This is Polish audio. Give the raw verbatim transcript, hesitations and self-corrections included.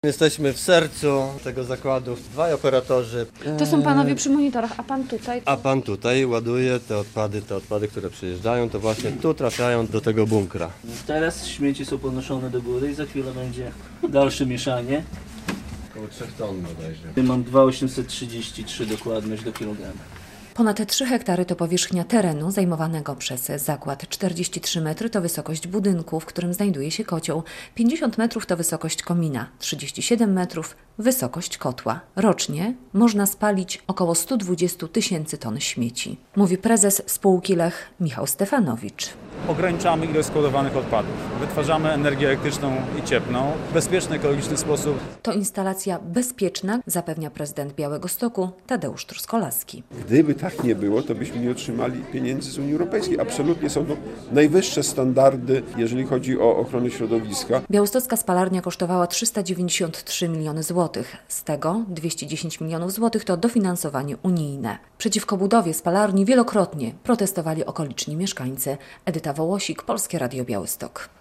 Jesteśmy w sercu tego zakładu, dwaj operatorzy. To są panowie przy monitorach, a pan tutaj? A pan tutaj ładuje te odpady, te odpady, które przyjeżdżają, to właśnie tu trafiają do tego bunkra. Teraz śmieci są podnoszone do góry i za chwilę będzie dalsze mieszanie. Około trzech ton bodajże. Mam dwa tysiące osiemset trzydzieści trzy dokładność do kilograma. Ponad trzy hektary to powierzchnia terenu zajmowanego przez zakład. czterdzieści trzy metry to wysokość budynku, w którym znajduje się kocioł. pięćdziesiąt metrów to wysokość komina. trzydzieści siedem metrów wysokość kotła. Rocznie można spalić około sto dwadzieścia tysięcy ton śmieci, mówi prezes spółki Lech Michał Stefanowicz. Ograniczamy ilość składowanych odpadów. Wytwarzamy energię elektryczną i cieplną w bezpieczny, ekologiczny sposób. To instalacja bezpieczna, zapewnia prezydent Białegostoku Tadeusz Truskolaski. Gdyby tak nie było, to byśmy nie otrzymali pieniędzy z Unii Europejskiej. Absolutnie są to najwyższe standardy, jeżeli chodzi o ochronę środowiska. Białostocka spalarnia kosztowała trzysta dziewięćdziesiąt trzy miliony złotych. Z tego dwieście dziesięć milionów złotych to dofinansowanie unijne. Przeciwko budowie spalarni wielokrotnie protestowali okoliczni mieszkańcy. Edyta Wołosik, Polskie Radio Białystok.